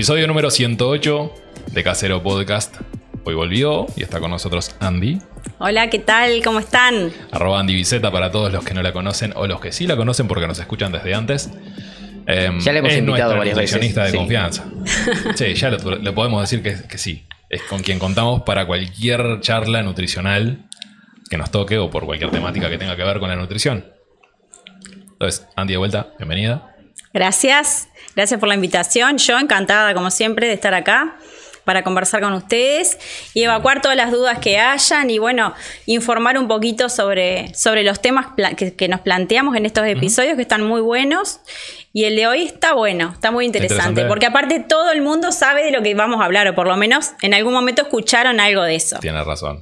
Episodio número 108 de Casero Podcast. Hoy volvió y está con nosotros Andy. Hola, ¿qué tal? ¿Cómo están? @Andy Biceta para todos los que no la conocen o los que sí la conocen porque nos escuchan desde antes. Ya le hemos invitado varias veces. Es nuestra nutricionista de confianza. Sí, ya le podemos decir que sí. Es con quien contamos para cualquier charla nutricional que nos toque o por cualquier temática que tenga que ver con la nutrición. Entonces, Andy, de vuelta, bienvenida. Gracias por la invitación. Yo encantada, como siempre, de estar acá para conversar con ustedes y evacuar todas las dudas que hayan y, bueno, informar un poquito sobre los temas que nos planteamos en estos episodios, que están muy buenos. Y el de hoy está bueno, está muy interesante, porque aparte todo el mundo sabe de lo que vamos a hablar, o por lo menos en algún momento escucharon algo de eso. Tiene razón.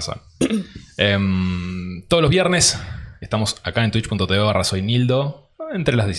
Todos los viernes estamos acá en twitch.tv/soynildo, entre las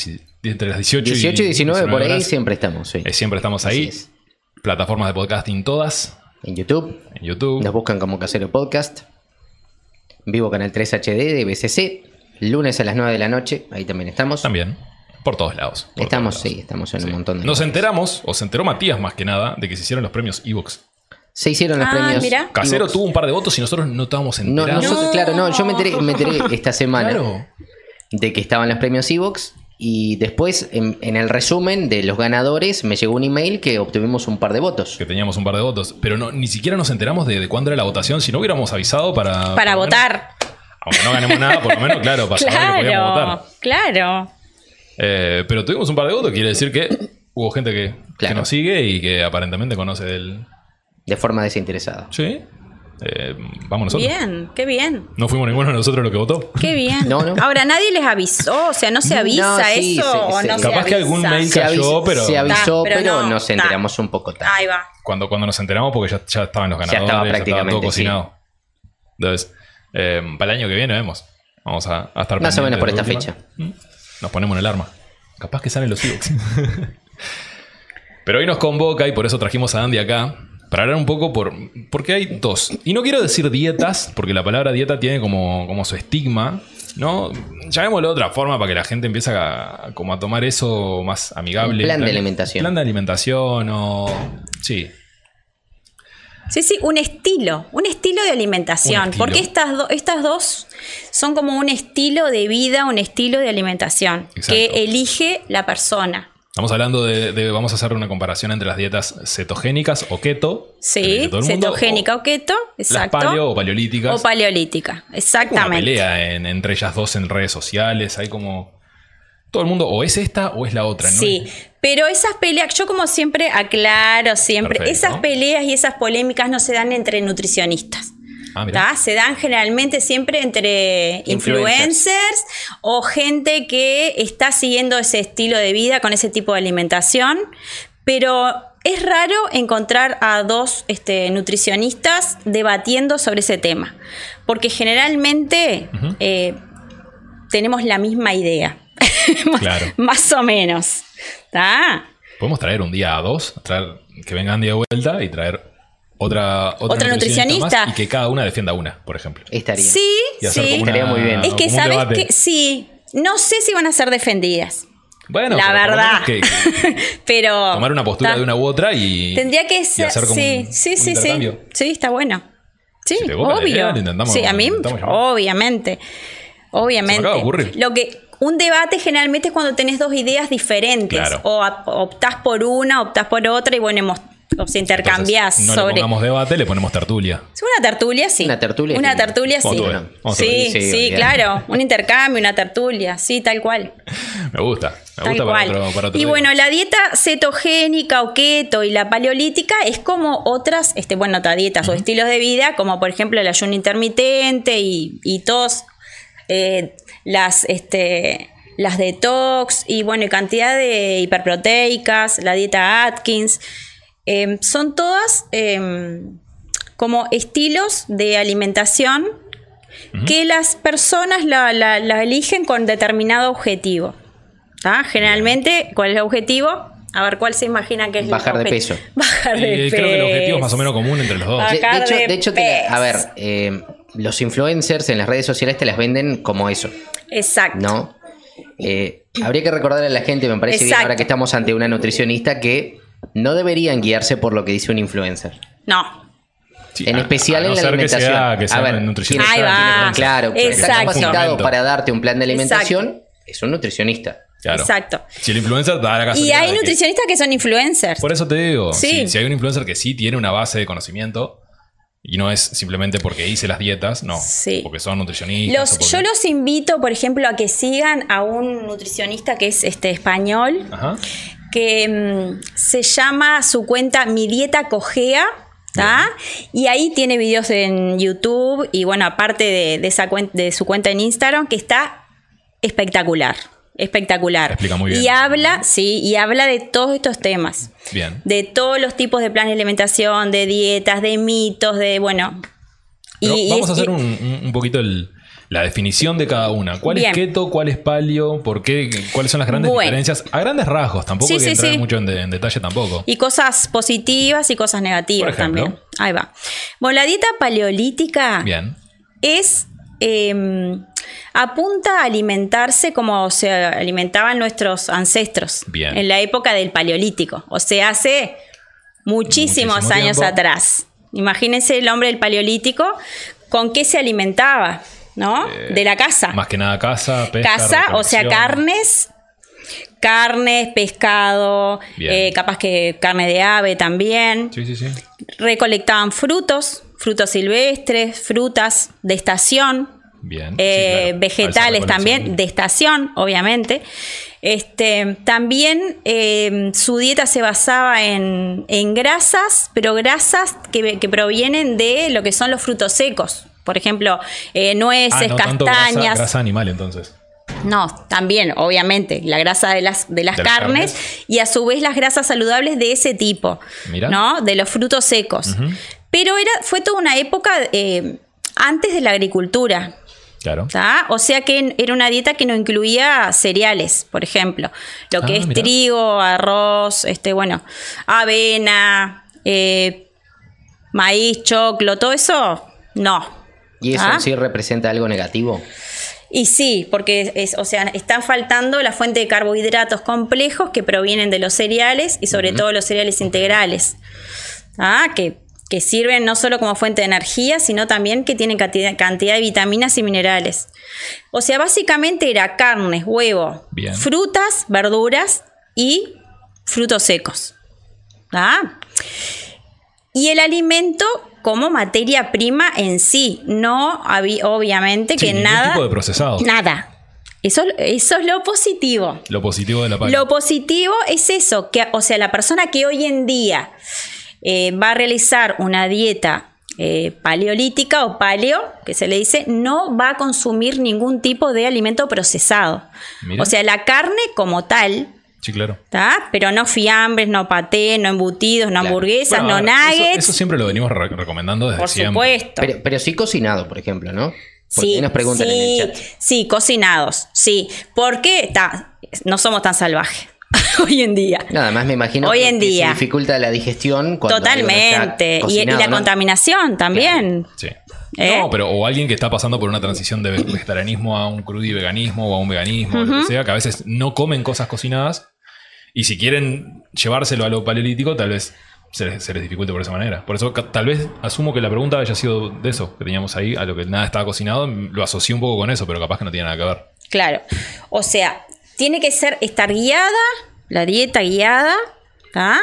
18 y 19 por ahí horas. siempre estamos, sí. Siempre estamos ahí. Plataformas de podcasting todas. En YouTube. Nos buscan como Casero Podcast. Vivo Canal 3 HD de BCC. Lunes a las 9 de la noche. Ahí también estamos. También. Por todos lados. Estamos en un montón de Nos cosas. enteramos, o se enteró Matías más que nada, de que se hicieron los premios Evox. Se hicieron los premios. Mira. Casero Evox. tuvo un par de votos y nosotros no estábamos enterados. Yo me enteré esta semana Claro. de que estaban los premios Evox. Y después, en el resumen de los ganadores, me llegó un email que obtuvimos un par de votos. Que teníamos un par de votos. Pero ni siquiera nos enteramos de cuándo era la votación. Si no hubiéramos avisado para votar. Aunque no ganemos nada, por lo menos, claro, para saber que podíamos votar. Claro. Pero tuvimos un par de votos. Quiere decir que hubo gente que nos sigue y que aparentemente conoce del... De forma desinteresada. Sí. Vamos nosotros. Bien, qué bien. No fuimos ninguno de nosotros los que votó. Qué bien. No. Ahora, nadie les avisó, o sea, no se avisa sí, eso o no se Capaz que avisa. algún mail cayó, pero... Se avisó, pero no, nos enteramos un poco tarde. Ahí va. Cuando nos enteramos, porque ya estaban los ganadores, Ya estaba prácticamente, todo cocinado. Entonces, para el año que viene vemos. Vamos a estar Más o menos por esta pendientes de fecha. última. Nos ponemos en el arma. Capaz que salen los Evox. Pero hoy nos convoca y por eso trajimos a Andy acá. Para hablar un poco porque hay dos. Y no quiero decir dietas, porque la palabra dieta tiene como su estigma, ¿no? Llamémoslo de otra forma para que la gente empiece a tomar eso más amigable. Un plan de alimentación. Plan de alimentación o... Sí. Sí, un estilo de alimentación. Porque estas dos son como un estilo de vida, un estilo de alimentación. Exacto. Que elige la persona. Estamos hablando vamos a hacer una comparación entre las dietas cetogénicas o keto. Sí, cetogénica o keto, exacto. Las paleo o paleolíticas. O paleolítica, exactamente. Hay una pelea entre ellas dos en redes sociales. Hay como... Todo el mundo o es esta o es la otra, ¿no? Sí, pero esas peleas, yo como siempre aclaro siempre, Perfecto. esas peleas y esas polémicas no se dan entre nutricionistas. Mirá. Se dan generalmente siempre entre influencers o gente que está siguiendo ese estilo de vida con ese tipo de alimentación, pero es raro encontrar a dos nutricionistas debatiendo sobre ese tema, porque generalmente tenemos la misma idea, Claro. más o menos. ¿Tá? Podemos traer un día a dos, que venga Andy de vuelta y traer otra nutricionista más y que cada una defienda una, por ejemplo. Estaría. Sí, Y hacer sí. como una- Estaría muy bien. Es que como un sabes debate. que sí, no sé si van a ser defendidas. Bueno, la pero por lo verdad. menos Pero tomar una postura de una u otra y tendría que ser, hacer como un intercambio. Sí, está bueno. Sí, Si te copa la obvio. idea, lo intentamos- Sí, a mí, lo intentamos llamar. obviamente. Se me acaba de ocurrir. Un debate generalmente es cuando tenés dos ideas diferentes. Claro. O optás por una, optás por otra y bueno, os intercambiás Entonces, no sobre. le pongamos debate, le ponemos tertulia. Una tertulia, sí. Una tertulia, Una sí. tertulia, sí. Vamos a ver. Sí, Sí, claro. Un intercambio, una tertulia, sí, tal cual. Me gusta Tal para cual. otro Y día. bueno, la dieta cetogénica o keto y la paleolítica es como otras, otras dietas o estilos de vida, como por ejemplo el ayuno intermitente y todos las detox y bueno, y cantidad de hiperproteicas, la dieta Atkins. Son todas como estilos de alimentación que las personas la eligen con determinado objetivo. ¿Tá? Generalmente, ¿cuál es el objetivo? A ver, ¿cuál se imagina que es Bajar el de objetivo? peso. Bajar de peso. Creo que el objetivo es más o menos común entre los dos. Bajar De hecho, peso. a ver, los influencers en las redes sociales te las venden como eso, Exacto. ¿no? Habría que recordarle a la gente, me parece bien, Exacto. ahora que estamos ante una nutricionista, que no deberían guiarse por lo que dice un influencer. No. Sí, En especial en la alimentación. Que sea un nutricionista. Ahí va. Claro, que está Exacto. capacitado para darte un plan de alimentación, Exacto. es un nutricionista. Claro. Exacto. Si el influencer da la casualidad Y hay de que- nutricionistas que son influencers. Por eso te digo, Sí. si hay un influencer que sí tiene una base de conocimiento y no es simplemente porque hice las dietas, no. Sí. Porque son nutricionistas. o porque- Yo los invito, por ejemplo, a que sigan a un nutricionista que es español, Ajá. que se llama su cuenta Mi Dieta Cojea. ¿Tá? Y ahí tiene videos en YouTube y bueno, aparte de su cuenta en Instagram, que está espectacular. Espectacular. Explica muy bien. Y habla de todos estos temas. Bien. De todos los tipos de planes de alimentación, de dietas, de mitos, de bueno. Pero vamos a hacer un poquito la definición de cada una. ¿Cuál Bien. es keto? ¿Cuál es paleo? ¿Por qué? ¿Cuáles son las grandes Bueno. diferencias? A grandes rasgos. Tampoco hay que entrar mucho en detalle tampoco. Y cosas positivas y cosas negativas Por ejemplo. también. Ahí va. Bueno, la dieta paleolítica Bien. es apunta a alimentarse como se alimentaban nuestros ancestros. Bien. En la época del paleolítico. O sea, hace muchísimos Muchísimo años tiempo. atrás. Imagínense el hombre del paleolítico, ¿con qué se alimentaba? ¿No? De la caza. Más que nada caza, pesca, Casa, o sea, recolección. carnes, pescado, Bien. capaz que carne de ave también. Sí, sí, sí. Recolectaban frutos silvestres, frutas de estación, Bien. Sí, claro. vegetales Alta también, recolección. de estación, obviamente. También su dieta se basaba en grasas, pero grasas que provienen de lo que son los frutos secos. Por ejemplo, nueces, no tanto castañas. grasa animal, entonces. No, también, obviamente, la grasa de las carnes y a su vez las grasas saludables de ese tipo, Mira. ¿no? De los frutos secos. Ujú. Pero fue toda una época antes de la agricultura. Claro. ¿Tá? O sea que era una dieta que no incluía cereales, por ejemplo. Lo que es Mirá. trigo, arroz, avena, maíz, choclo, todo eso, no. ¿Y eso en sí representa algo negativo? Y sí, porque están faltando la fuente de carbohidratos complejos que provienen de los cereales y sobre todo los cereales integrales. Que sirven no solo como fuente de energía, sino también que tienen cantidad de vitaminas y minerales. O sea, básicamente era carne, huevo, Bien. frutas, verduras y frutos secos. Y el alimento como materia prima en sí, no había, obviamente, Sí, que ningún nada. tipo de procesado. Nada. Eso es lo positivo. Lo positivo de la paleo. Lo positivo es eso, que, o sea, la persona que hoy en día va a realizar una dieta paleolítica o paleo, que se le dice, no va a consumir ningún tipo de alimento procesado. Mira. O sea, la carne como tal, Sí, claro. ¿tá? Pero no fiambres, no paté, no embutidos, no Claro. hamburguesas, Bueno, no a ver, nuggets. Eso siempre lo venimos recomendando desde por siempre. supuesto. Pero sí cocinado, por ejemplo, ¿no? Porque ahí nos preguntan en el chat. Sí, cocinados, sí. Porque no somos tan salvajes hoy en día. Nada más me imagino Hoy que en día. se dificulta la digestión cuando algo no está Totalmente. Y cocinado, la ¿no? contaminación también. Sí. ¿Eh? No, pero o alguien que está pasando por una transición de vegetarianismo a un crudiveganismo o a un veganismo, o lo que sea, que a veces no comen cosas cocinadas y si quieren llevárselo a lo paleolítico, tal vez se les dificulte por esa manera. Por eso tal vez asumo que la pregunta haya sido de eso que teníamos ahí, a lo que nada estaba cocinado, lo asocié un poco con eso, pero capaz que no tiene nada que ver. Claro. O sea, tiene que estar guiada, la dieta guiada, ¿tá?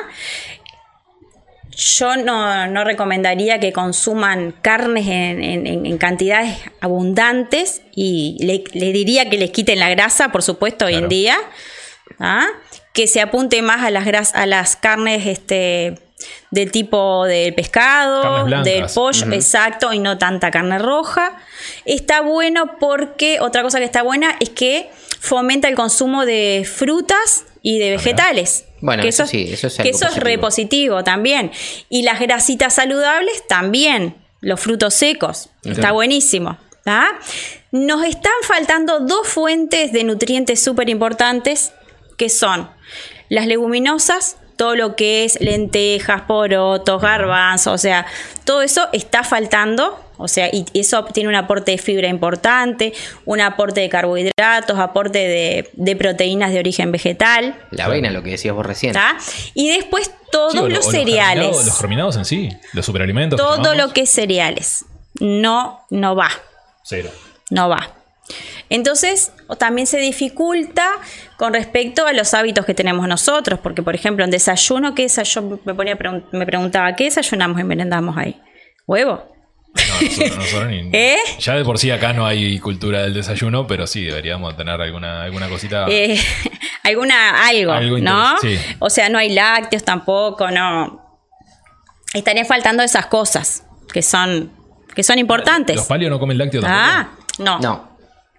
Yo no recomendaría que consuman carnes en cantidades abundantes y le diría que les quiten la grasa, por supuesto, hoy en Claro. día. ¿Ah? Que se apunte más a las carnes del tipo del pescado, Carnes blancas. del pollo, exacto, y no tanta carne roja. Está bueno porque otra cosa que está buena es que fomenta el consumo de frutas y de vegetales. Bueno, que eso sí, eso es que algo eso es re positivo también. Y las grasitas saludables también, los frutos secos. Está buenísimo. ¿Tá? Nos están faltando dos fuentes de nutrientes súper importantes, que son las leguminosas, todo lo que es lentejas, porotos, garbanzos, o sea, todo eso está faltando O sea, y eso tiene un aporte de fibra importante, un aporte de carbohidratos, aporte de proteínas de origen vegetal. La avena, lo que decías vos recién. ¿Tá? Y después todos los cereales. Los germinados en sí, los superalimentos. Todo lo que es cereales. No va. Cero. No va. Entonces, también se dificulta con respecto a los hábitos que tenemos nosotros, porque, por ejemplo, en desayuno, yo me preguntaba, ¿qué desayunamos y merendamos ahí? ¿Huevo? No, nosotros ni, ya de por sí acá no hay cultura del desayuno, pero sí deberíamos tener alguna cosita. Algo, ¿no? Sí. O sea, no hay lácteos tampoco, no. Estaría faltando esas cosas que son importantes. ¿Los palios no comen lácteos tampoco? No.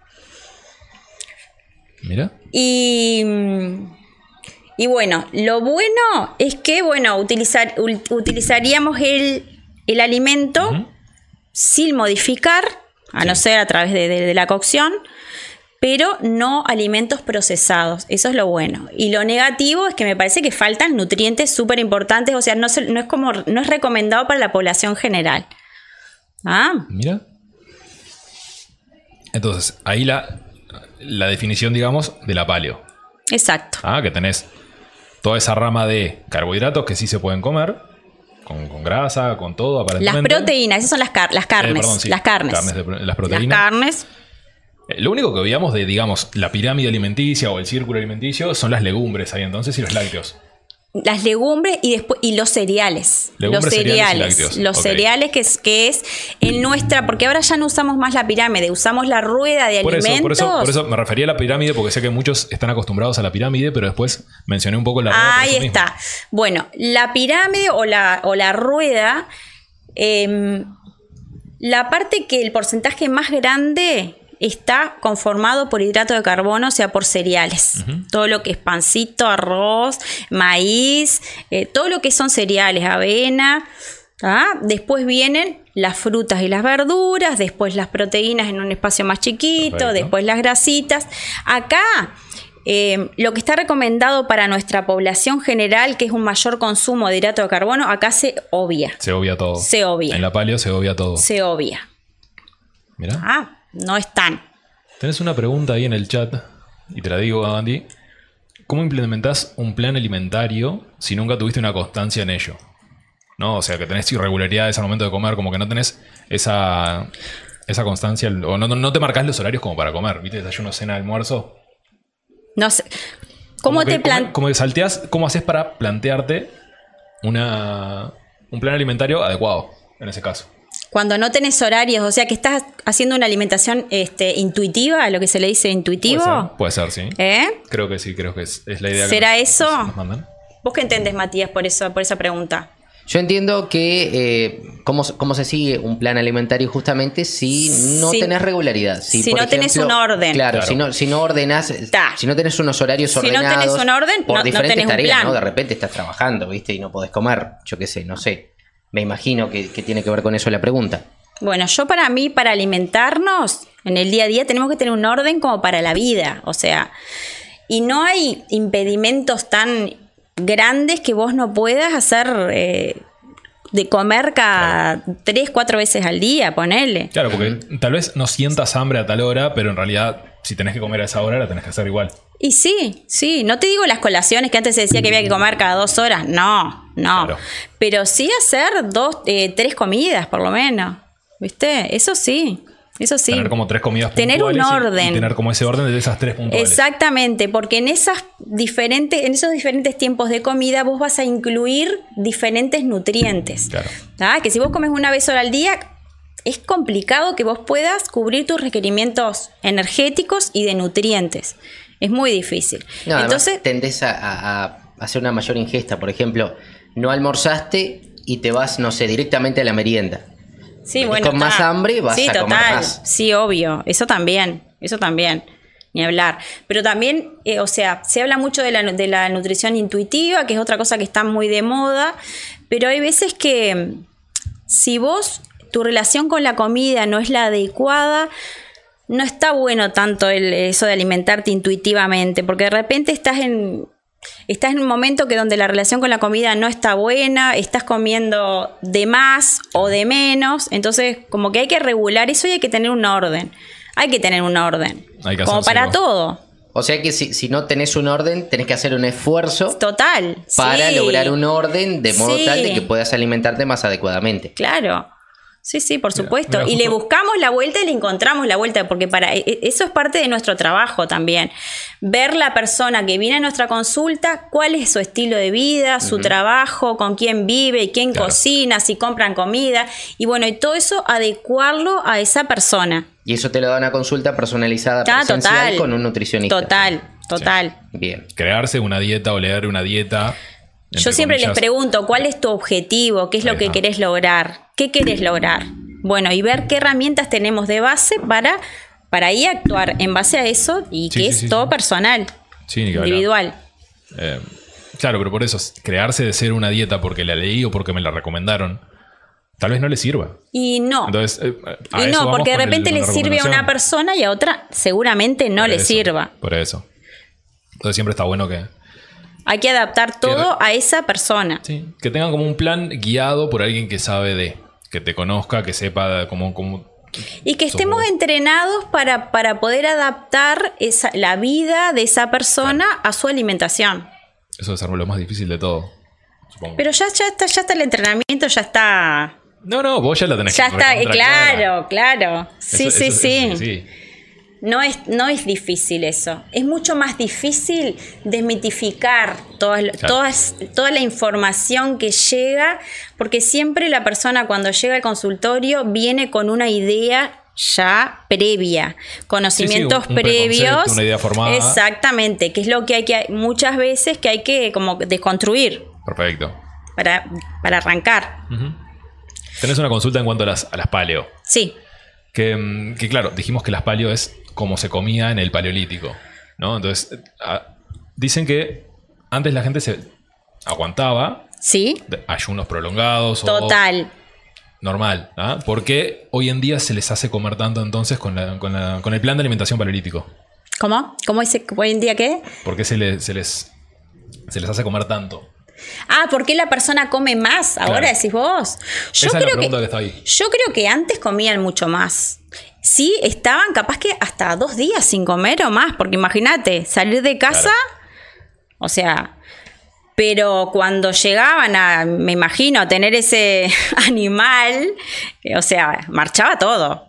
Mira. Y bueno, lo bueno es que, utilizaríamos el alimento sin modificar, a no ser a través de la cocción, pero no alimentos procesados. Eso es lo bueno. Y lo negativo es que me parece que faltan nutrientes súper importantes, o sea, no es recomendado para la población general. Mira. Entonces, ahí la definición, digamos, de la paleo. Exacto. Que tenés toda esa rama de carbohidratos que sí se pueden comer, con grasa, con todo, aparentemente. Las proteínas, esas son las carnes. Sí. Las carnes. Las proteínas. Las carnes. Lo único que veíamos de, digamos, la pirámide alimenticia o el círculo alimenticio son las legumbres ahí entonces y los lácteos. Las legumbres y los cereales. Legumbres, cereales y lácteos. Los cereales que es en nuestra... Porque ahora ya no usamos más la pirámide, usamos la rueda de alimentos. Por eso me refería a la pirámide, porque sé que muchos están acostumbrados a la pirámide, pero después mencioné un poco la rueda. Ahí está. Bueno, la pirámide o la rueda, la parte que el porcentaje más grande está conformado por hidrato de carbono, o sea, por cereales. Todo lo que es pancito, arroz, maíz, todo lo que son cereales, avena. Después vienen las frutas y las verduras, después las proteínas en un espacio más chiquito, perfecto. Después las grasitas. Acá, lo que está recomendado para nuestra población general, que es un mayor consumo de hidrato de carbono, acá se obvia. Se obvia todo. Se obvia. En la paleo se obvia todo. Se obvia. Mirá. No están. Tenés una pregunta ahí en el chat, y te la digo, Andy. ¿Cómo implementás un plan alimentario si nunca tuviste una constancia en ello? ¿No? O sea, que tenés irregularidades al momento de comer, como que no tenés esa constancia, o no te marcás los horarios como para comer, ¿viste? Desayuno, cena, almuerzo. No sé. ¿Cómo que salteás, cómo haces para plantearte un plan alimentario adecuado en ese caso? Cuando no tenés horarios, o sea que estás haciendo una alimentación intuitiva, lo que se le dice intuitivo. Puede ser, sí. Creo que sí, creo que es la idea. ¿Será eso? Nos mandan. ¿Vos qué entendés, Matías, por esa pregunta? Yo entiendo que cómo se sigue un plan alimentario justamente si no tenés regularidad. Si no ejemplo, tenés un orden. Claro. Si no ordenás, si no tenés unos horarios ordenados. Si no tenés un orden, por diferentes tenés tareas, un plan. ¿no? De repente estás trabajando, ¿viste? Y no podés comer, yo qué sé, no sé. Me imagino que tiene que ver con eso la pregunta. Bueno, para mí, para alimentarnos en el día a día, tenemos que tener un orden como para la vida. O sea, y no hay impedimentos tan grandes que vos no puedas hacer de comer cada 3-4 veces al día, ponele. Claro, porque tal vez no sientas hambre a tal hora, pero en realidad, si tenés que comer a esa hora, la tenés que hacer igual. Y sí, no te digo las colaciones que antes se decía que había que comer cada 2 horas, no. Claro. Pero sí hacer 3 comidas por lo menos, ¿viste? Eso sí. Tener como 3 comidas puntuales. Tener un orden. Y tener como ese orden de esas 3 puntuales. Exactamente, porque en esos diferentes tiempos de comida vos vas a incluir diferentes nutrientes. Claro. Que si vos comes una vez al día, es complicado que vos puedas cubrir tus requerimientos energéticos y de nutrientes. Es muy difícil. No, entonces tendés a hacer una mayor ingesta. Por ejemplo, no almorzaste y te vas, no sé, directamente a la merienda. Sí, bueno, con más hambre vas a comer más. Sí, obvio. Eso también. Ni hablar. Pero también, se habla mucho de la nutrición intuitiva, que es otra cosa que está muy de moda. Pero hay veces que si tu relación con la comida no es la adecuada, no está bueno tanto eso de alimentarte intuitivamente, porque de repente estás estás en un momento que donde la relación con la comida no está buena, estás comiendo de más o de menos, entonces como que hay que regular eso y hay que tener un orden. Hay que tener un orden. Hay que como hacérselo. para todo. O sea que si no tenés un orden, tenés que hacer un esfuerzo Total. para sí. lograr un orden de modo Sí. tal de que puedas alimentarte más adecuadamente. Claro. Sí, por supuesto. mira, y le justo- buscamos la vuelta y le encontramos la vuelta, porque eso es parte de nuestro trabajo también. Ver la persona que viene a nuestra consulta, cuál es su estilo de vida, su trabajo, con quién vive, quién Claro. cocina, si compran comida. Y bueno, y todo eso adecuarlo a esa persona. Y eso te lo da una consulta personalizada presencial Total. con un nutricionista. Total. Bien. Crearse una dieta o leer una dieta. Yo entre siempre les comillas, pregunto, ¿cuál es tu objetivo? ¿Qué es lo Ahí que está. querés lograr? ¿Qué querés lograr? Bueno, y ver qué herramientas tenemos de base para ahí actuar en base a eso y Sí, que sí, es sí, todo sí. personal, Sí, ni que hablar. individual. Claro, pero por eso, crearse de ser una dieta porque la leí o porque me la recomendaron, tal vez no le sirva. Y no. Entonces, a Y eso no, vamos porque de con el- repente con le la sirve a una recomendación. persona y a otra seguramente no Por le eso, sirva. Por eso. Entonces siempre está bueno que, Hay que adaptar todo a esa persona. sí, que tengan como un plan guiado por alguien que sabe que te conozca, que sepa cómo Y que sos estemos vos. entrenados para poder adaptar la vida de esa persona a su alimentación. Eso es lo más difícil de todo, supongo. Pero ya está el entrenamiento, ya está. No, vos ya la tenés Ya que está, recontra clara. claro. Sí, Eso- sí. sí. No es difícil eso. Es mucho más difícil desmitificar toda la información que llega, porque siempre la persona cuando llega al consultorio viene con una idea ya previa, conocimientos un previos. preconcepto, una idea formada. Exactamente, que es lo que hay que muchas veces que hay que como desconstruir Perfecto. para arrancar. Ujú. Tenés una consulta en cuanto a las paleo. Sí. Que claro, dijimos que las paleo es como se comía en el paleolítico, ¿no? Entonces, dicen que antes la gente se aguantaba Sí. ayunos prolongados o Total. normal, ¿ah? ¿Por qué hoy en día se les hace comer tanto entonces con el plan de alimentación paleolítico? ¿Cómo? ¿Cómo dice hoy en día qué? ¿Por qué se les hace comer tanto? Ah, ¿por qué la persona come más? Ahora Claro. decís vos. Esa es la pregunta que está ahí. Yo creo que antes comían mucho más. Sí, estaban capaz que hasta 2 días sin comer o más, porque imagínate, salir de casa, Claro. o sea, pero cuando llegaban me imagino, a tener ese animal, o sea, marchaba todo.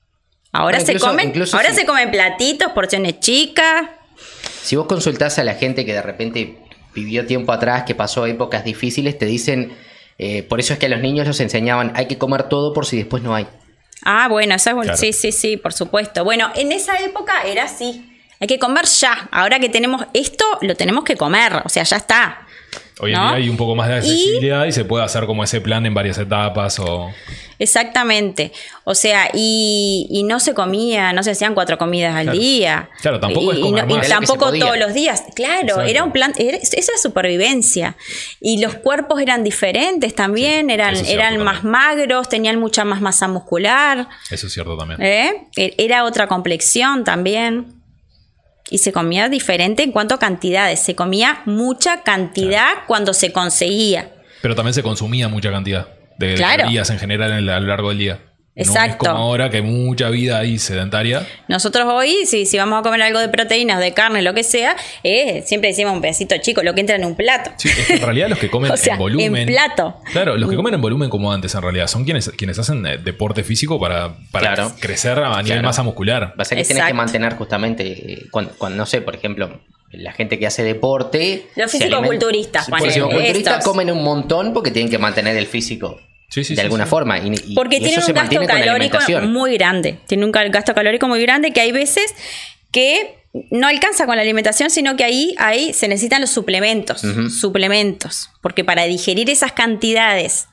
Ahora Bueno, incluso si- se comen platitos, porciones chicas. Si vos consultás a la gente que de repente vivió tiempo atrás, que pasó épocas difíciles, te dicen, por eso es que a los niños los enseñaban, hay que comer todo por si después no hay. Ah, bueno, eso es bueno. Claro. Sí, por supuesto. Bueno, en esa época era así. Hay que comer ya. Ahora que tenemos esto, lo tenemos que comer. O sea, ya está. Hoy en ¿no? día hay un poco más de accesibilidad y se puede hacer como ese plan en varias etapas o... Exactamente. O sea, y no se comía, no se hacían 4 comidas al Claro. día. Claro, tampoco es y comer más. Era lo que tampoco se podía. todos los días. Claro, Exacto. era un plan, esa supervivencia. Y los cuerpos eran diferentes también, Sí, eran eso es cierto más también. magros, tenían mucha más masa muscular. Eso es cierto también. Era otra complexión también. Y se comía diferente en cuanto a cantidades. Se comía mucha cantidad cuando se conseguía. Pero también se consumía mucha cantidad de Claro. calorías en general a lo largo del día. No es Exacto. como ahora que hay mucha vida ahí sedentaria. Nosotros hoy, si vamos a comer algo de proteínas, de carne, lo que sea, siempre decimos un pedacito chico, lo que entra en un plato. Sí, es que en realidad los que comen O sea, en volumen... en plato. Claro, los que comen en volumen como antes en realidad son quienes hacen deporte físico para Claro. crecer a nivel Claro. masa muscular. Pasa que tenés que Exacto. mantener justamente, cuando, no sé, por ejemplo, la gente que hace deporte... Los se fisicoculturistas, Los ponele, fisicoculturistas estos. comen un montón porque tienen que mantener el físico Sí, sí, de sí, alguna sí. forma. Porque y tienen eso se un gasto mantiene con la calórico alimentación. muy grande. Tiene un gasto calórico muy grande que hay veces que no alcanza con la alimentación, sino que ahí se necesitan los suplementos. Ujú. Suplementos. Porque para digerir esas cantidades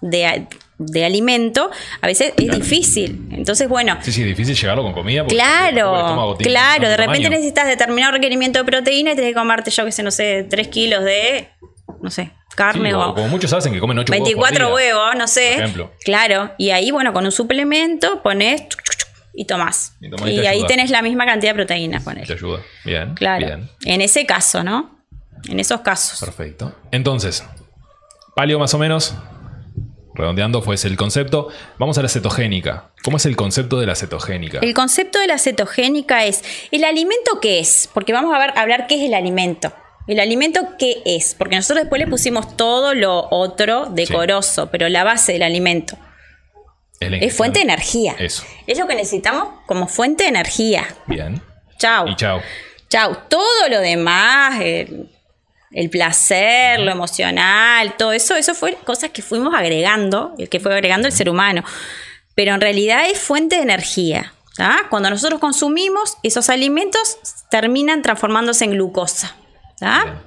de alimento, a veces es difícil. Entonces, bueno, Sí, sí, difícil llegarlo con comida. porque tampoco el claro, estómago tiene claro. tanto De repente tamaño. necesitas determinado requerimiento de proteína y tenés que comerte, yo que sé, no sé, 3 kilos de, no sé, carne Sí, o... como muchos hacen que comen 8 24 huevos, no sé. por ejemplo. Claro. Y ahí, bueno, con un suplemento pones y tomás. Y tomás y Y te ahí ayuda. tenés la misma cantidad de proteínas, Te ponele. ayuda. Bien. Claro. Bien. En ese caso, ¿no? en esos casos. Perfecto. Entonces, paleo más o menos, redondeando, fue ese el concepto. Vamos a la cetogénica. ¿Cómo es el concepto de la cetogénica? El concepto de la cetogénica es el alimento qué es, porque vamos a hablar qué es el alimento. El alimento qué es, porque nosotros después le pusimos todo lo otro decoroso, pero la base del alimento es fuente de energía. Eso. Es lo que necesitamos como fuente de energía. Bien. Chau. Y chau. Chau. Todo lo demás, el placer, lo emocional, todo eso fue cosas que fuimos agregando, que fue agregando el ser humano. Pero en realidad es fuente de energía. ¿Tá? Cuando nosotros consumimos, esos alimentos terminan transformándose en glucosa. ¿Tá?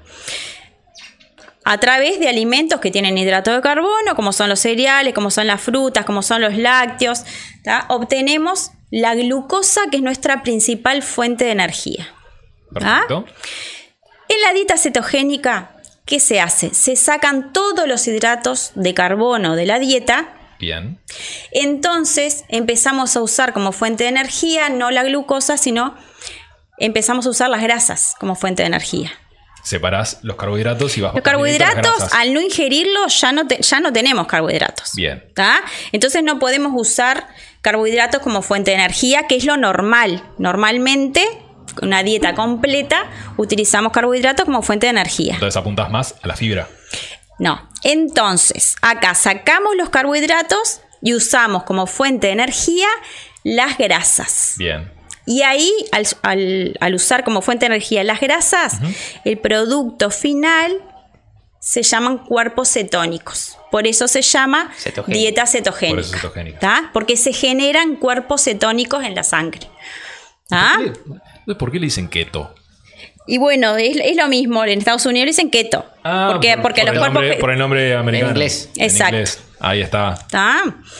A través de alimentos que tienen hidrato de carbono, como son los cereales, como son las frutas, como son los lácteos, ¿tá? Obtenemos la glucosa, que es nuestra principal fuente de energía. Perfecto. En la dieta cetogénica, ¿qué se hace? Se sacan todos los hidratos de carbono de la dieta. Bien. Entonces empezamos a usar como fuente de energía no la glucosa, sino empezamos a usar las grasas como fuente de energía. Separás los carbohidratos y vas. Los carbohidratos, al no ingerirlos, ya no tenemos carbohidratos. Bien. ¿Tá? Entonces no podemos usar carbohidratos como fuente de energía, que es lo normal. Normalmente, una dieta completa, utilizamos carbohidratos como fuente de energía. Entonces apuntas más a la fibra. No. Entonces, acá sacamos los carbohidratos y usamos como fuente de energía las grasas. Bien. Y ahí, al usar como fuente de energía las grasas, el producto final se llaman cuerpos cetónicos. Por eso se llama dieta cetogénica. Por eso cetogénica. ¿Tá? Porque se generan cuerpos cetónicos en la sangre. ¿Tá? ¿Por qué le dicen keto? Y bueno, es lo mismo. En Estados Unidos le dicen keto. Porque los cuerpos... Por el nombre americano. En inglés. Exacto. En inglés. Ahí está. ¿Tá?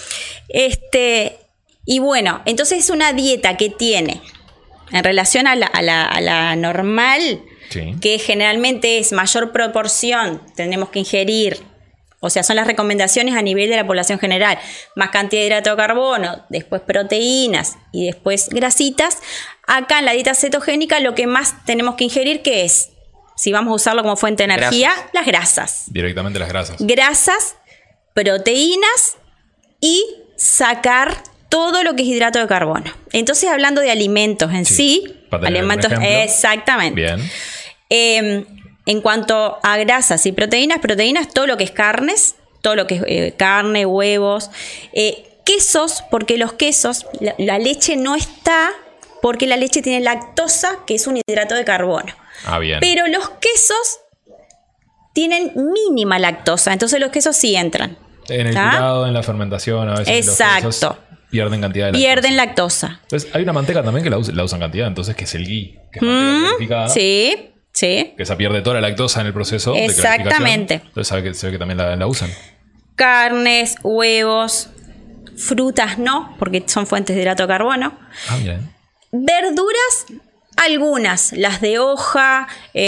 Y bueno, entonces es una dieta que tiene, en relación a la normal, Sí. que generalmente es mayor proporción, tenemos que ingerir, o sea, son las recomendaciones a nivel de la población general, más cantidad de hidrato de carbono, después proteínas y después grasitas. Acá en la dieta cetogénica lo que más tenemos que ingerir, ¿qué es? Si vamos a usarlo como fuente de energía, las grasas. Directamente las grasas. Grasas, proteínas y sacar todo lo que es hidrato de carbono. Entonces, hablando de alimentos en sí, Para tener alimentos, un ejemplo. exactamente. Bien. En cuanto a grasas y proteínas, todo lo que es carnes, todo lo que es carne, huevos, quesos, porque los quesos, la leche no está, porque la leche tiene lactosa, que es un hidrato de carbono. Ah, bien. Pero los quesos tienen mínima lactosa, entonces los quesos sí entran. En el ¿tá? curado, en la fermentación, a veces Exacto. los quesos pierden cantidad de lactosa. Pierden lactosa. Entonces, hay una manteca también que la usan cantidad, entonces, que es el ghee, que es manteca clarificada, Sí, sí. que esa pierde toda la lactosa en el proceso Exactamente. de clarificación. Entonces, se ve que también la usan. Carnes, huevos, frutas no, porque son fuentes de hidrato de carbono. Ah, miren. Verduras, algunas, las de hoja,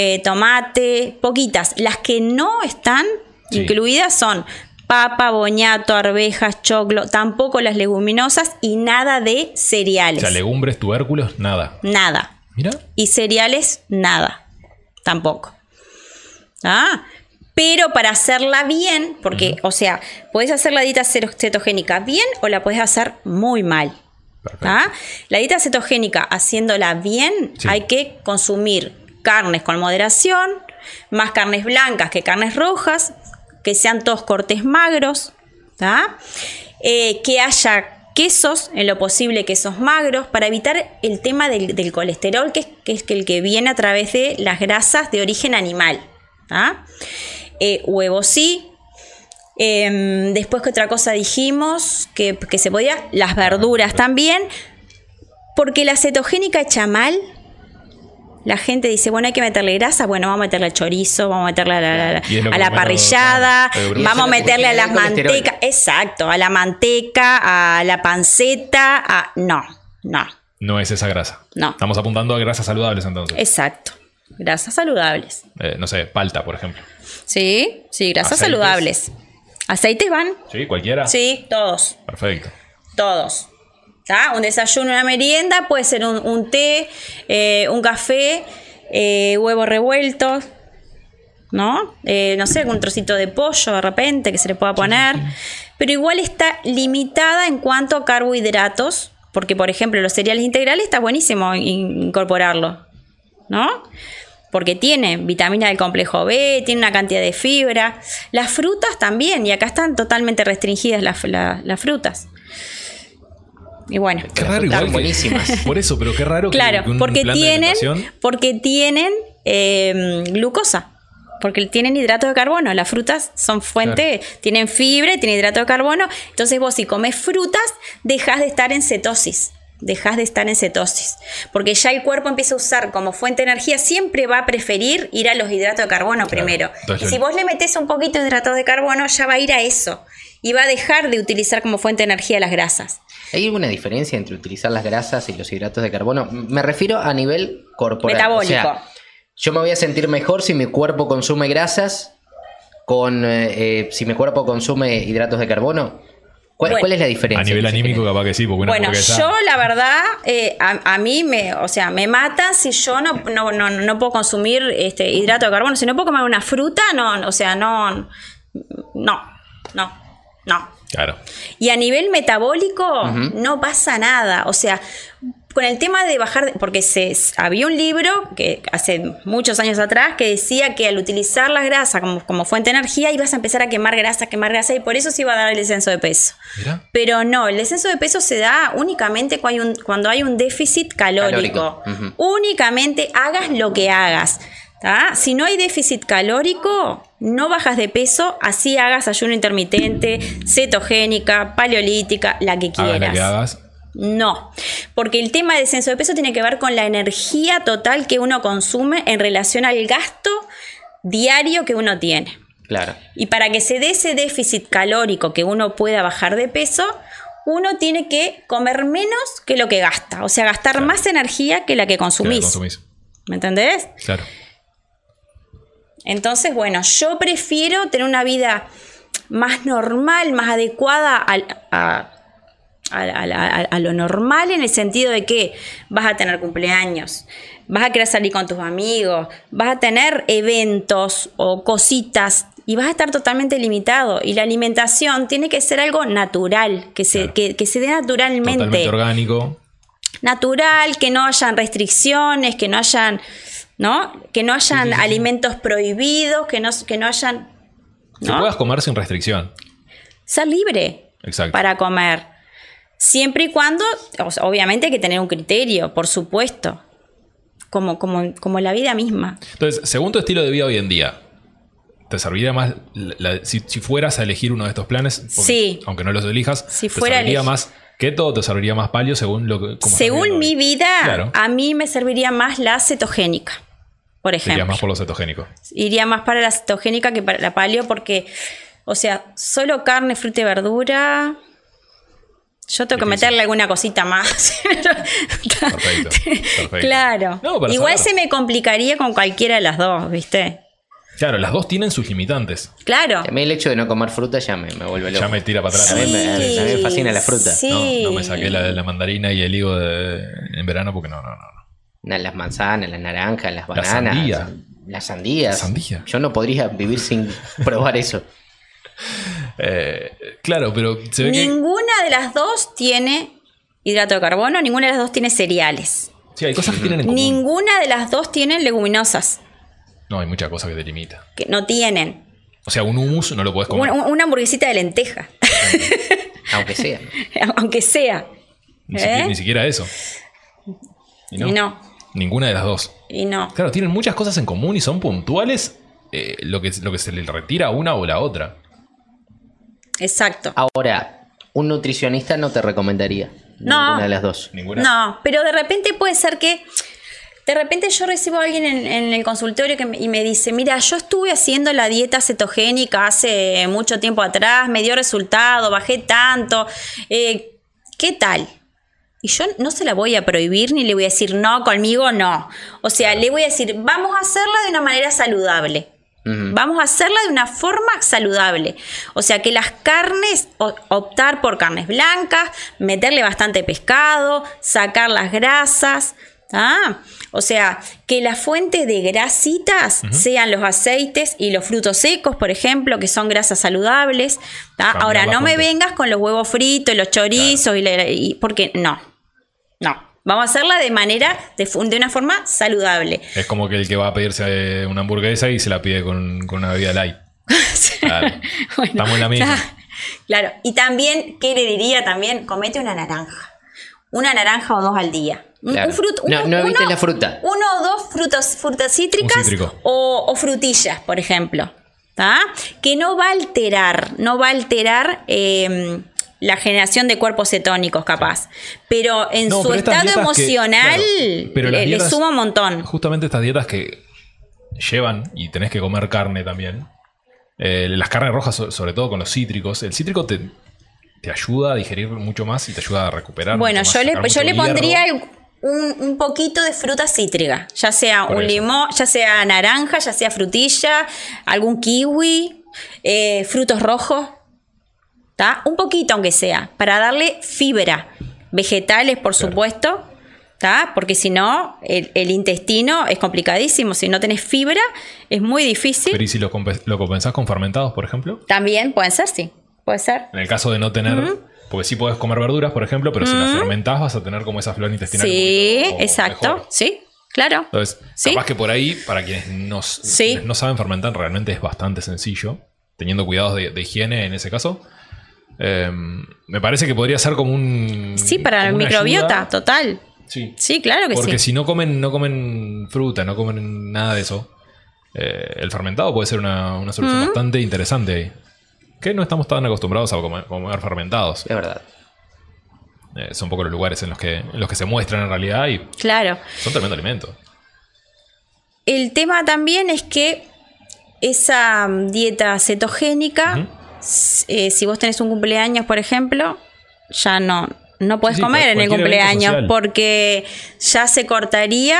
tomate, poquitas. Las que no están Sí. incluidas son papa, boñato, arvejas, choclo, tampoco las leguminosas y nada de O cereales. sea, legumbres, tubérculos, nada. Nada. Mira. Y cereales, nada. Tampoco. ¿Ah? Pero para hacerla bien, porque, o sea, podés hacer la dieta cetogénica bien o la podés hacer muy mal. Perfecto. ¿Ah? La dieta cetogénica, haciéndola bien, Sí. hay que consumir carnes con moderación, más carnes blancas que carnes rojas, que sean todos cortes magros, ¿tá? Que haya quesos, en lo posible quesos magros, para evitar el tema del colesterol, que es el que viene a través de las grasas de origen animal. ¿Tá? Huevos sí. Después, ¿qué otra cosa dijimos? Que se podía. Las verduras también. Porque la cetogénica hecha mal, la gente dice, bueno, hay que meterle grasa. Bueno, vamos a meterle al chorizo, vamos a meterle a la primero, parrillada, claro. vamos a meterle a las colesterol. mantecas. Exacto, a la manteca, a la panceta. No. No es esa grasa. No. Estamos apuntando a grasas saludables entonces. Exacto. Grasas saludables. No sé, palta, por ejemplo. Sí, grasas ¿Aceites? saludables. ¿Aceites van? ¿Sí? ¿Cualquiera? Sí, todos. Perfecto. Todos. ¿Tá? Un desayuno, una merienda, puede ser un té, un café, huevos revueltos. ¿no? No sé, un trocito de pollo de repente que se le pueda poner, pero igual está limitada en cuanto a carbohidratos, porque por ejemplo los cereales integrales está buenísimo incorporarlo, ¿no? Porque tiene vitamina del complejo B, tiene una cantidad de fibra. Las frutas también, y acá están totalmente restringidas las frutas. Y bueno, qué raro, igual buenísimas. Por eso, pero qué raro claro, que un porque plan de alimentación... tienen glucosa. Porque tienen hidratos de carbono. Las frutas son fuente, tienen fibra y tienen hidrato de carbono. Entonces vos si comes frutas, dejás de estar en cetosis. Porque ya el cuerpo empieza a usar como fuente de energía, siempre va a preferir ir a los hidratos de carbono primero. Entonces, y si vos le metés un poquito de hidratos de carbono, ya va a ir a eso. Y va a dejar de utilizar como fuente de energía las grasas. ¿Hay alguna diferencia entre utilizar las grasas y los hidratos de carbono? Me refiero a nivel corporal. Metabólico. O sea, yo me voy a sentir mejor si mi cuerpo consume grasas si mi cuerpo consume hidratos de carbono. ¿Cuál es la diferencia? A nivel anímico capaz que sí, porque una hamburguesa... yo la verdad, a mí me mata si yo no puedo consumir hidrato de carbono. Si no puedo comer una fruta, no. Claro. Y a nivel metabólico no pasa nada. O sea, con el tema de bajar, porque había un libro que hace muchos años atrás que decía que al utilizar la grasa como fuente de energía ibas a empezar a quemar grasa y por eso se iba a dar el descenso de peso. ¿Mira? Pero no, el descenso de peso se da únicamente cuando hay un déficit calórico. Únicamente hagas lo que hagas. ¿Tá? Si no hay déficit calórico, no bajas de peso, así hagas ayuno intermitente, cetogénica, paleolítica, la que quieras. Hagas la que hagas. No, porque el tema de descenso de peso tiene que ver con la energía total que uno consume en relación al gasto diario que uno tiene. Claro. Y para que se dé ese déficit calórico que uno pueda bajar de peso, uno tiene que comer menos que lo que gasta. O sea, gastar más energía que la que consumís. ¿Me entendés? Claro. Entonces, bueno, yo prefiero tener una vida más normal, más adecuada a lo normal, en el sentido de que vas a tener cumpleaños, vas a querer salir con tus amigos, vas a tener eventos o cositas y vas a estar totalmente limitado. Y la alimentación tiene que ser algo natural, que se dé naturalmente. Totalmente orgánico. Natural, que no hayan restricciones, que no hayan alimentos prohibidos, que no hayan... Que puedas comer sin restricción. Ser libre. Exacto. Para comer. Siempre y cuando, obviamente hay que tener un criterio, por supuesto. Como la vida misma. Entonces, según tu estilo de vida hoy en día, ¿te serviría más si fueras a elegir uno de estos planes? Porque, sí. Aunque no los elijas, si ¿te serviría más keto o te serviría más paleo según mi vida, claro. A mí me serviría más la cetogénica, por ejemplo. Iría más por lo cetogénico. Iría más para la cetogénica que para la paleo porque, o sea, solo carne, fruta y verdura... Yo tengo que meterle alguna cosita más. Perfecto. Claro. No, igual se me complicaría con cualquiera de las dos, ¿viste? Claro, las dos tienen sus limitantes. Claro. A mí el hecho de no comer fruta ya me vuelve loco. Ya me tira para atrás. Sí. A mí me fascina la fruta. Sí. No me saqué la mandarina y el higo en verano porque no. Las manzanas, las naranjas, las bananas. La sandía. La sandía. Yo no podría vivir sin probar eso. Claro, pero se ve ninguna de las dos tiene hidrato de carbono, ninguna de las dos tiene cereales. Sí, hay cosas que tienen en común. Ninguna de las dos tiene leguminosas. No, hay muchas cosas que te limita. Que no tienen. O sea, un hummus no lo puedes comer. Una hamburguesita de lenteja. Aunque sea. Aunque sea. Ni siquiera eso. Y no. Ninguna de las dos. Y no. Claro, tienen muchas cosas en común y son puntuales lo que se le retira a una o la otra. Exacto. Ahora, un nutricionista no te recomendaría ninguna de las dos. ¿Ninguna? No, pero de repente puede ser que... De repente yo recibo a alguien en el consultorio y me dice, mira, yo estuve haciendo la dieta cetogénica hace mucho tiempo atrás, me dio resultado, bajé tanto, ¿qué tal? Y yo no se la voy a prohibir ni le voy a decir, no, conmigo no. O sea, le voy a decir, vamos a hacerla de una manera saludable. Vamos a hacerla de una forma saludable. O sea, que las carnes, optar por carnes blancas, meterle bastante pescado, sacar las grasas, O sea, que la fuente de grasitas sean los aceites y los frutos secos, por ejemplo, que son grasas saludables. Ahora, no me vengas con los huevos fritos, los chorizos, porque no. Vamos a hacerla de una forma saludable. Es como que el que va a pedirse una hamburguesa y se la pide con una bebida light. Claro. Bueno, estamos en la misma. Claro. Y también, ¿qué le diría también? Comete una naranja. Una naranja o 2 al día. Claro. No evites la fruta. 1 o 2 frutas cítricas o frutillas, por ejemplo. Que no va a alterar la generación de cuerpos cetónicos, capaz. Pero en su estado emocional le suma un montón. Justamente estas dietas que llevan, y tenés que comer carne también. Las carnes rojas, sobre todo con los cítricos. El cítrico te ayuda a digerir mucho más y te ayuda a recuperar. Bueno, yo le pondría un poquito de fruta cítrica, ya sea un limón, ya sea naranja, ya sea frutilla, algún kiwi, frutos rojos, un poquito aunque sea, para darle fibra, vegetales por supuesto, porque si no el intestino es complicadísimo, si no tenés fibra es muy difícil. Pero ¿y si lo compensás con fermentados, por ejemplo? También pueden ser, sí. Puede ser. En el caso de no tener... Porque sí podés comer verduras, por ejemplo, pero si las fermentás vas a tener como esa flora intestinal. Sí, exacto. Mejor. Sí, claro. Entonces, capaz que por ahí, para quienes no saben fermentar, realmente es bastante sencillo. Teniendo cuidados de higiene en ese caso. Me parece que podría ser como un... Sí, para el microbiota, ayuda. Total. Sí, claro que sí. Porque si no comen fruta, no comen nada de eso, el fermentado puede ser una solución bastante interesante ahí. Que no estamos tan acostumbrados a comer fermentados. Es verdad. Son pocos los lugares en los que se muestran en realidad y son tremendo alimento. El tema también es que esa dieta cetogénica, si vos tenés un cumpleaños, por ejemplo, ya no podés comer en el cumpleaños porque ya se cortaría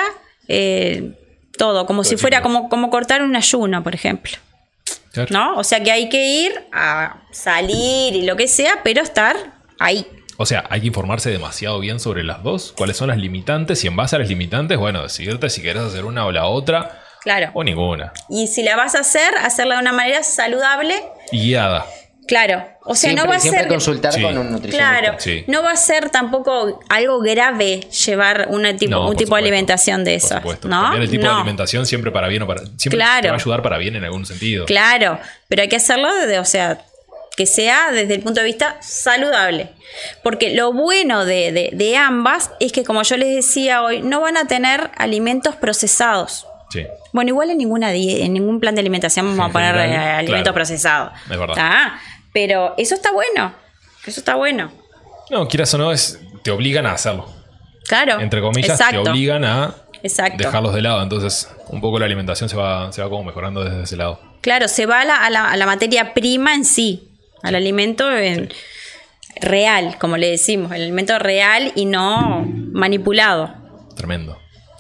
todo, como si fuera como cortar un ayuno, por ejemplo. Claro. ¿No? O sea que hay que ir a salir y lo que sea, pero estar ahí. O sea, hay que informarse demasiado bien sobre las dos. ¿Cuáles son las limitantes? Y en base a las limitantes, bueno, decidirte si querés hacer una o la otra. Claro. O ninguna. Y si la vas a hacerla de una manera saludable. Y guiada. Claro. O sea, no va a ser... Siempre consultar con un nutricionista. Claro. No va a ser tampoco algo grave llevar un tipo de alimentación de eso. ¿No? Cambiar el tipo de alimentación siempre para bien o para... Siempre te va a ayudar para bien en algún sentido. Claro. Pero hay que hacerlo que sea desde el punto de vista saludable. Porque lo bueno de ambas es que, como yo les decía hoy, no van a tener alimentos procesados. Sí. Bueno, igual en ningún plan de alimentación vamos a poner alimentos procesados. Es verdad. Pero eso está bueno. No, quieras o no, te obligan a hacerlo. Claro. Entre comillas, te obligan a dejarlos de lado. Entonces, un poco la alimentación se va como mejorando desde ese lado. Claro, se va a la materia prima en sí. Al alimento real, como le decimos. El alimento real y no manipulado. Tremendo.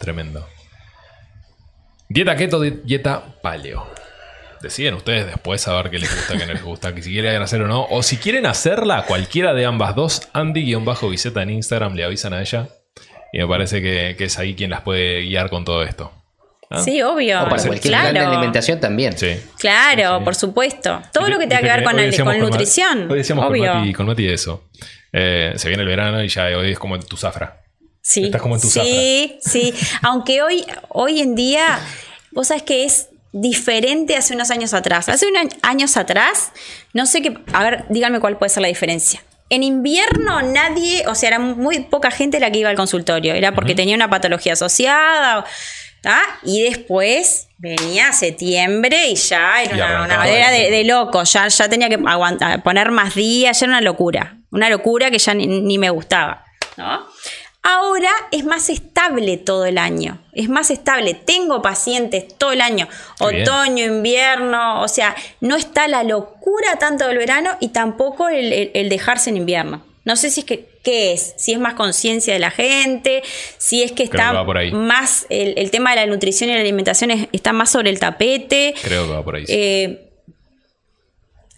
Dieta keto, dieta paleo. Deciden ustedes después a ver qué les gusta, qué no les gusta, que si quieren hacer o no. O si quieren hacerla, cualquiera de ambas dos, Andy-Biseta en Instagram, le avisan a ella. Y me parece que es ahí quien las puede guiar con todo esto. Sí, obvio. O para cualquier plan de alimentación también. Sí. Claro, por supuesto. Todo lo que tenga que ver con nutrición. Hoy decíamos con Mati eso. Se viene el verano y ya hoy es como en tu zafra. Sí. Estás como en tu zafra. Sí. Aunque hoy en día, vos sabés que es diferente hace unos años atrás. Hace unos años atrás, no sé qué... A ver, díganme cuál puede ser la diferencia. En invierno era muy poca gente la que iba al consultorio. Era porque tenía una patología asociada... Y después venía septiembre y ya era una manera de loco, ya tenía que poner más días, ya era una locura que ya ni me gustaba, ¿no? Ahora es más estable todo el año, tengo pacientes todo el año, otoño, invierno, o sea, no está la locura tanto del verano y tampoco el dejarse en invierno. No sé si es qué es, si es más conciencia de la gente, si es que está más el tema de la nutrición y la alimentación está más sobre el tapete. Creo que va por ahí.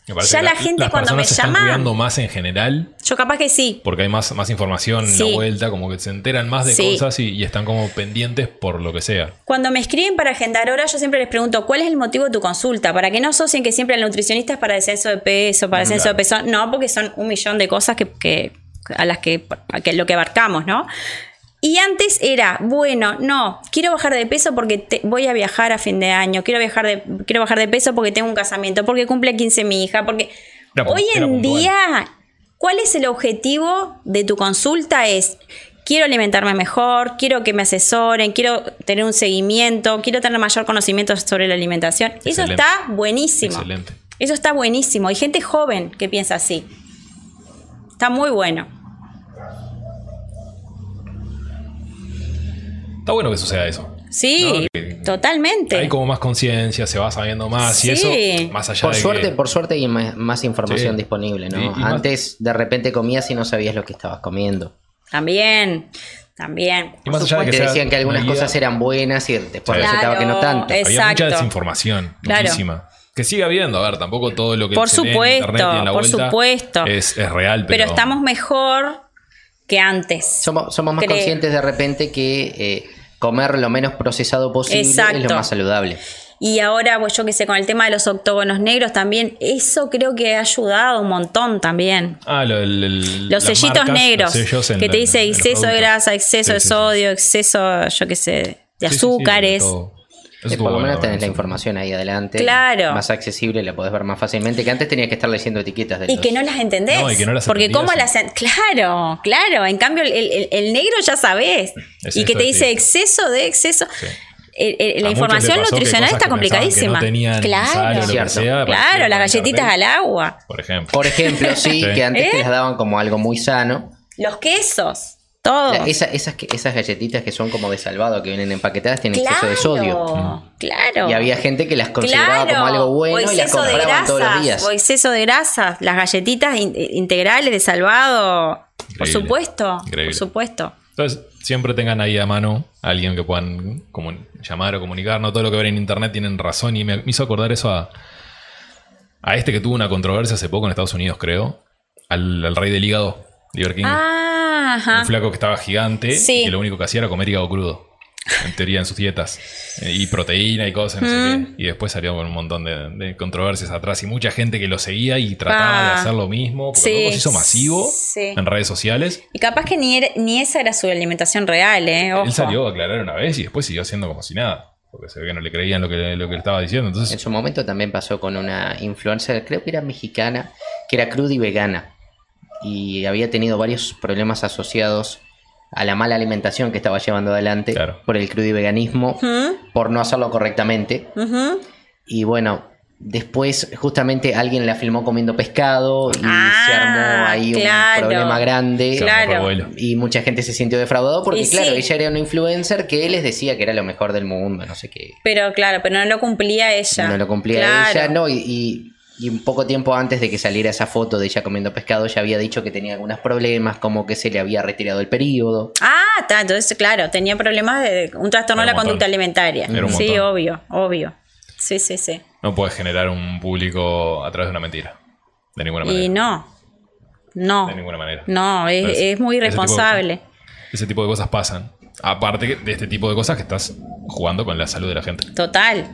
Me parece Ya que la gente las cuando me personas se están llama, cuidando más en general yo capaz que sí. porque hay más información en Sí. la vuelta, como que se enteran más de Sí. cosas y están como pendientes por lo que sea. Cuando me escriben para agendar hora, yo siempre les pregunto, ¿cuál es el motivo de tu consulta? Para que no asocien que siempre el nutricionista es para descenso de peso, para descenso Claro. de peso. No, porque son 1.000.000 de cosas a lo que abarcamos, ¿no? Y antes era, bueno, no, quiero bajar de peso porque voy a viajar a fin de año, quiero bajar de peso porque tengo un casamiento, porque cumple 15 mi hija, porque... Hoy Era en puntual. día, ¿cuál es el objetivo de tu consulta? Es, quiero alimentarme mejor, quiero que me asesoren, quiero tener un seguimiento, quiero tener mayor conocimiento sobre la alimentación. Eso Excelente. está buenísimo. Excelente. Eso está buenísimo. Hay gente joven que piensa así. Está muy bueno. Está bueno que suceda eso. Sí, ¿No? Que totalmente. hay como más conciencia, se va sabiendo más y Sí. eso, más allá de Por suerte hay más información Sí. disponible, ¿no? Y más- Antes de repente comías y no sabías lo que estabas comiendo. También. Y más allá de que Te sea decían que algunas una guía, cosas eran buenas y después Claro. resultaba que no tanto. Es- había mucha Exacto. desinformación, Claro. muchísima. Que sigue habiendo, a ver, tampoco todo lo que Por se lee en supuesto, internet y en la por vuelta supuesto. es real, Pero estamos mejor que antes. Somos más Creo. conscientes de repente que comer lo menos procesado posible es Exacto. lo más saludable. Y ahora, pues yo que sé, con el tema de los octógonos negros también, eso creo que ha ayudado un montón también. Los Los sellitos negros, que te dice exceso de grasa, exceso de sodio, exceso, yo qué sé, de azúcares. Por lo menos tenés la información ahí adelante. Claro. Más accesible, la podés ver más fácilmente. Que antes tenías que estar leyendo etiquetas de Y los- que no las entendés. No, y que no las porque entendías, cómo sí. las... Claro. En cambio, el negro ya sabés. Es Y que esto, te dice sí. exceso de exceso. Sí. La A información muchos les pasó que nutricional cosas está que pensaban que complicadísima. no tenían Claro. sal o lo que Cierto. sea, Claro, aparecieron las en galletitas cartel, al agua, por ejemplo. Por ejemplo, sí, Sí. que antes ¿Eh? te las daban como algo muy sano. los quesos, todo. Esas galletitas que son como de salvado, que vienen empaquetadas, tienen exceso de sodio. Claro. Y había gente que las consideraba Claro, como algo bueno o y las exceso de compraban todos los grasas, días. o exceso de grasas, las galletitas integrales de salvado, por Increíble. supuesto, Increíble. por supuesto. Entonces, siempre tengan ahí a mano a alguien que puedan llamar o comunicar. No todo lo que ven en internet tienen razón. Y me hizo acordar eso a este que tuvo una controversia hace poco en Estados Unidos, creo. Al rey del hígado, Liver King. Ajá. Un flaco que estaba gigante Sí. y que lo único que hacía era comer hígado crudo. En teoría, en sus dietas. Y proteína y cosas, no sé qué. Y después salió con un montón de controversias atrás. Y mucha gente que lo seguía y trataba de hacer lo mismo. Porque Sí, luego se hizo masivo sí. en redes sociales. Y capaz que ni esa era su alimentación real, Ojo. Él salió a aclarar una vez y después siguió haciendo como si nada. Porque se ve que no le creían lo que él estaba diciendo. En Entonces, su momento también pasó con una influencer, creo que era mexicana, que era cruda y vegana. Y había tenido varios problemas asociados a la mala alimentación que estaba llevando adelante Claro. por el crudo y veganismo, Ujú, por no hacerlo correctamente. ujú. Y bueno, después justamente alguien la filmó comiendo pescado y se armó ahí claro. un problema grande. se armó por claro. vuelo. Y mucha gente se sintió defraudado porque, Y claro, sí. ella era una influencer que les decía que era lo mejor del mundo, no sé qué. Pero claro, pero no lo cumplía ella. No lo cumplía Claro. ella, ¿no? Y un poco tiempo antes de que saliera esa foto de ella comiendo pescado, ya había dicho que tenía algunos problemas, como que se le había retirado el periodo. Ah, entonces, claro, tenía problemas de un trastorno de Era la un conducta montón. alimentaria. Era un Sí, montón. obvio. Sí. no puedes generar un público a través de una mentira. De ninguna manera. Y no, De ninguna manera. no, es muy ese tipo de- irresponsable. Ese tipo de cosas pasan. Aparte de este tipo de cosas que estás jugando con la salud de la gente. Total.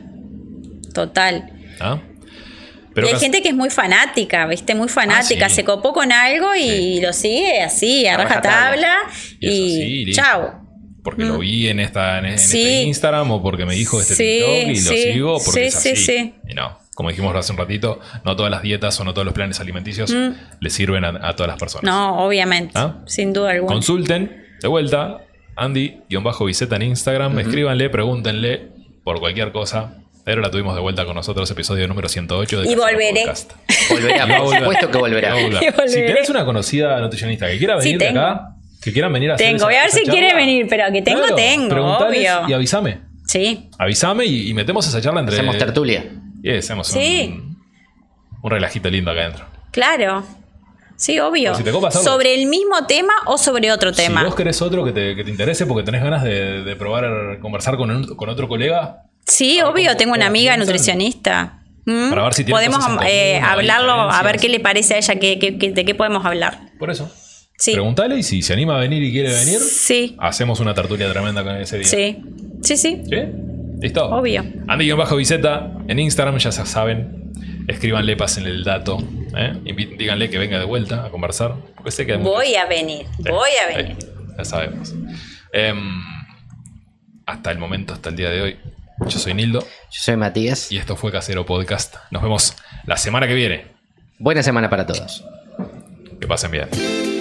¿Ah? Pero y hay casi- gente que es muy fanática, ¿viste? Muy fanática. sí. Se copó con algo y lo sigue así, a A rajatabla. Y es así, Y listo. chao. porque lo vi en este Sí. Instagram o porque me dijo este Sí, TikTok y lo sí, sigo porque sí, es así. sí. Y no, como dijimos hace un ratito, no todas las dietas o no todos los planes alimenticios le sirven a todas las personas. No, obviamente. ¿Ah? Sin duda alguna. Consulten, de vuelta, Andy-Bizeta en Instagram, escríbanle, pregúntenle por cualquier cosa. Pero la tuvimos de vuelta con nosotros, episodio número 108 de Y Casero volveré. Podcast. Volverá, Y va a por volver. supuesto que volverá. Y va a volver. Y volveré. Si tenés una conocida nutricionista que quiera Sí, venir de tengo. acá, que quieran venir a hacer Tengo, esa- voy a ver esa si quiere charla, venir, pero que tengo, preguntales obvio. y avísame. Sí. Avísame y metemos esa charla entre... Hacemos tertulia. Y hacemos Sí. un relajito lindo acá adentro. Claro. Sí, obvio. Pues si te copas algo. ¿Sobre el mismo tema o sobre otro tema? Si vos querés otro que te interese porque tenés ganas de probar, conversar con otro colega, Sí, A ver, obvio. ¿cómo- Tengo una cómo amiga piensan? nutricionista. Para ver si tiene podemos cosas en común, hablarlo, a ver diferencias. qué le parece a ella, de qué podemos hablar. Por eso. Sí. Preguntale y si se anima a venir y quiere venir, Sí, hacemos una tertulia tremenda con ese día. sí, sí, sí, ¿Sí? ¿Listo? obvio. Andy-Bizeta en Instagram, ya saben. Escríbanle, pasen el dato. Díganle que venga de vuelta a conversar. Porque sé que hay muchos- Voy a venir, voy a venir. Ya sabemos. Hasta el momento, hasta el día de hoy. Yo soy Nildo Yo soy Matías. y esto fue Casero Podcast. Nos vemos la semana que viene. Buena semana para todos. Que pasen bien.